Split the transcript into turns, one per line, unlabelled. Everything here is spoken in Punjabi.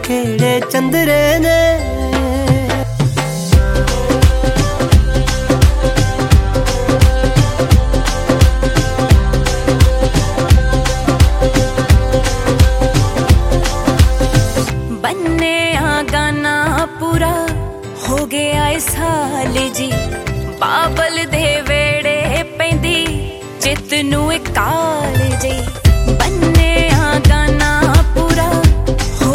केड़े चंदरे ने।
बन्ने गाना पूरा हो गया इस साल जी, बाबल दे वेड़े